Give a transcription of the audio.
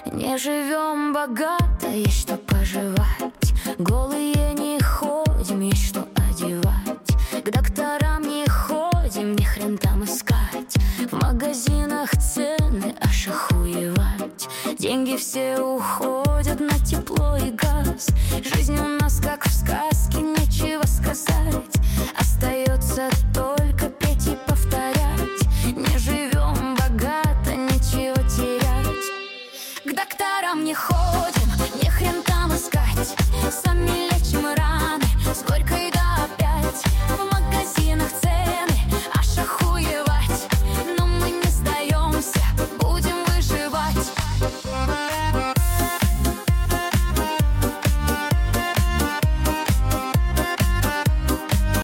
Не живем богато, есть что пожевать. Голые не ходим, есть что одевать. К докторам не ходим, ни хрен там искать. В магазинах цены аж охуевать. Деньги все уходят на тепло и газ. Жизнь у нас как в сказке, нечего сказать. Остается только петь и повторять. Не живем богато, нечего терять. К докторам не ходим, ни хрен там искать. Сами